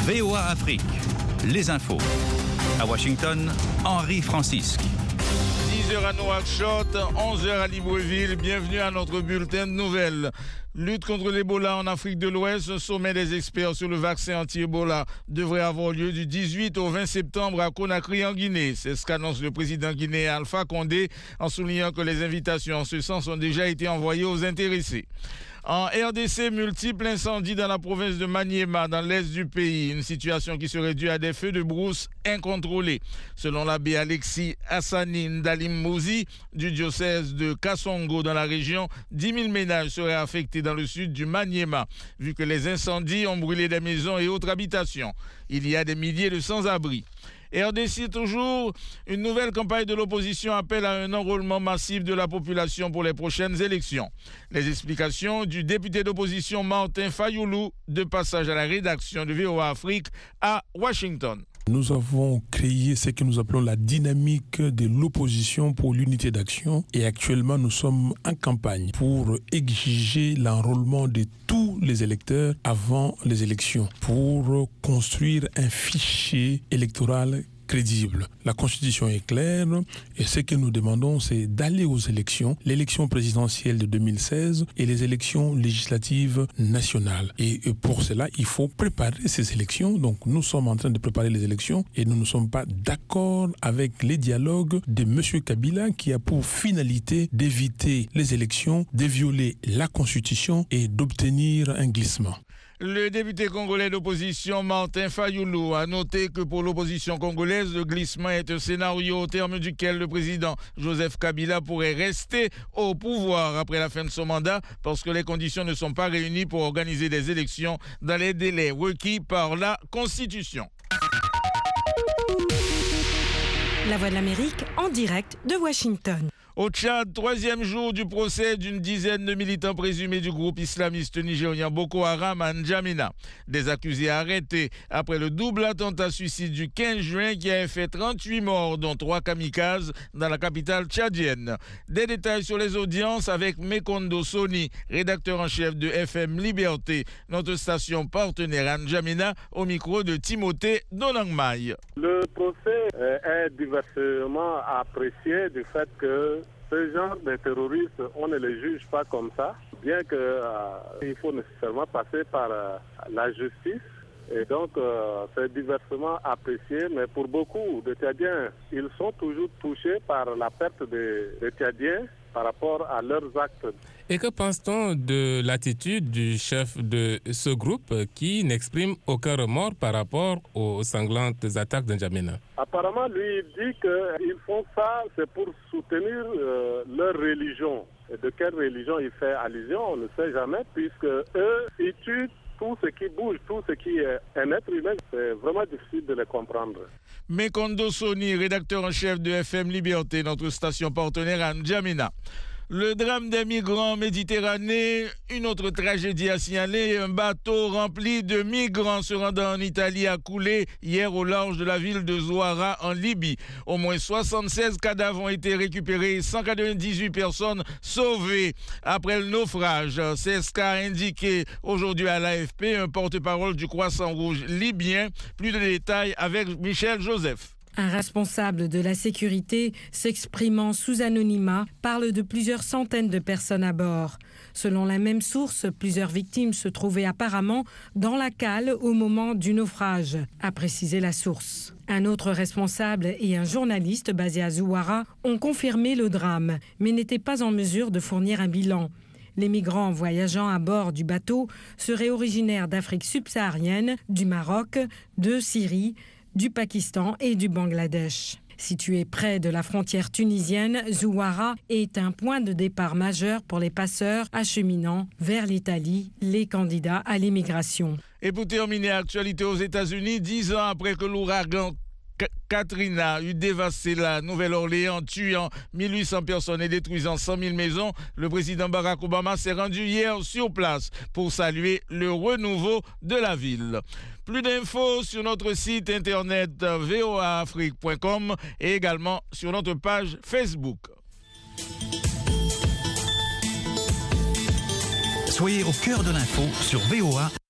VOA Afrique, les infos. À Washington, Henri Francisque. 10h à Nouakchott, 11h à Libreville. Bienvenue à notre bulletin de nouvelles. Lutte contre l'Ebola en Afrique de l'Ouest. Sommet des experts sur le vaccin anti-Ebola devrait avoir lieu du 18 au 20 septembre à Conakry en Guinée. C'est ce qu'annonce le président guinéen Alpha Condé en soulignant que les invitations en ce sens ont déjà été envoyées aux intéressés. En RDC, multiples incendies dans la province de Maniema, dans l'est du pays. Une situation qui serait due à des feux de brousse incontrôlés. Selon l'abbé Alexis Hassani Ndalim Mouzi du diocèse de Kassongo dans la région, 10 000 ménages seraient affectés dans le sud du Maniema, vu que les incendies ont brûlé des maisons et autres habitations. Il y a des milliers de sans-abri. RDC toujours, une nouvelle campagne de l'opposition appelle à un enrôlement massif de la population pour les prochaines élections. Les explications du député d'opposition Martin Fayoulou, de passage à la rédaction de VOA Afrique à Washington. Nous avons créé ce que nous appelons la dynamique de l'opposition pour l'unité d'action et actuellement nous sommes en campagne pour exiger l'enrôlement de tous les électeurs avant les élections pour construire un fichier électoral crédible. La Constitution est claire et ce que nous demandons, c'est d'aller aux élections, l'élection présidentielle de 2016 et les élections législatives nationales. Et pour cela, il faut préparer ces élections. Donc nous sommes en train de préparer les élections et nous ne sommes pas d'accord avec les dialogues de M. Kabila qui a pour finalité d'éviter les élections, de violer la Constitution et d'obtenir un glissement. Le député congolais d'opposition Martin Fayoulou a noté que pour l'opposition congolaise, le glissement est un scénario au terme duquel le président Joseph Kabila pourrait rester au pouvoir après la fin de son mandat parce que les conditions ne sont pas réunies pour organiser des élections dans les délais requis par la Constitution. La Voix de l'Amérique en direct de Washington. Au Tchad, troisième jour du procès d'une dizaine de militants présumés du groupe islamiste nigérien Boko Haram à N'Djamena. Des accusés arrêtés après le double attentat suicide du 15 juin qui a fait 38 morts, dont 3 kamikazes, dans la capitale tchadienne. Des détails sur les audiences avec Mekondo Soni, rédacteur en chef de FM Liberté, notre station partenaire à N'Djamena, au micro de Timothée Donangmaï. Le procès est diversement apprécié du fait que ce genre de terroristes, on ne les juge pas comme ça, bien qu'il faut nécessairement passer par la justice. Et donc, c'est diversement apprécié, mais pour beaucoup de Tchadiens, ils sont toujours touchés par la perte des Tchadiens par rapport à leurs actes. Et que pense-t-on de l'attitude du chef de ce groupe qui n'exprime aucun remords par rapport aux sanglantes attaques de N'Djamena? Apparemment, lui, il dit qu'ils font ça, c'est pour soutenir leur religion. Et de quelle religion il fait allusion, on ne sait jamais, puisque eux, ils tuent tout ce qui bouge, tout ce qui est un être humain. C'est vraiment difficile de les comprendre. Mekondo Soni, rédacteur en chef de FM Liberté, notre station partenaire à N'Djamena. Le drame des migrants en Méditerranée, une autre tragédie à signaler. Un bateau rempli de migrants se rendant en Italie a coulé hier au large de la ville de Zouara en Libye. Au moins 76 cadavres ont été récupérés et 198 personnes sauvées après le naufrage. C'est ce qu'a indiqué aujourd'hui à l'AFP un porte-parole du Croissant Rouge libyen. Plus de détails avec Michel Joseph. Un responsable de la sécurité, s'exprimant sous anonymat, parle de plusieurs centaines de personnes à bord. Selon la même source, plusieurs victimes se trouvaient apparemment dans la cale au moment du naufrage, a précisé la source. Un autre responsable et un journaliste basé à Zouara ont confirmé le drame, mais n'étaient pas en mesure de fournir un bilan. Les migrants voyageant à bord du bateau seraient originaires d'Afrique subsaharienne, du Maroc, de Syrie, du Pakistan et du Bangladesh. Situé près de la frontière tunisienne, Zouara est un point de départ majeur pour les passeurs acheminant vers l'Italie les candidats à l'immigration. Et pour terminer, actualité aux États-Unis, 10 ans après que l'ouragan Katrina eut dévasté la Nouvelle-Orléans, tuant 1800 personnes et détruisant 100 000 maisons, le président Barack Obama s'est rendu hier sur place pour saluer le renouveau de la ville. Plus d'infos sur notre site internet voaafrique.com et également sur notre page Facebook. Soyez au cœur de l'info sur VOA.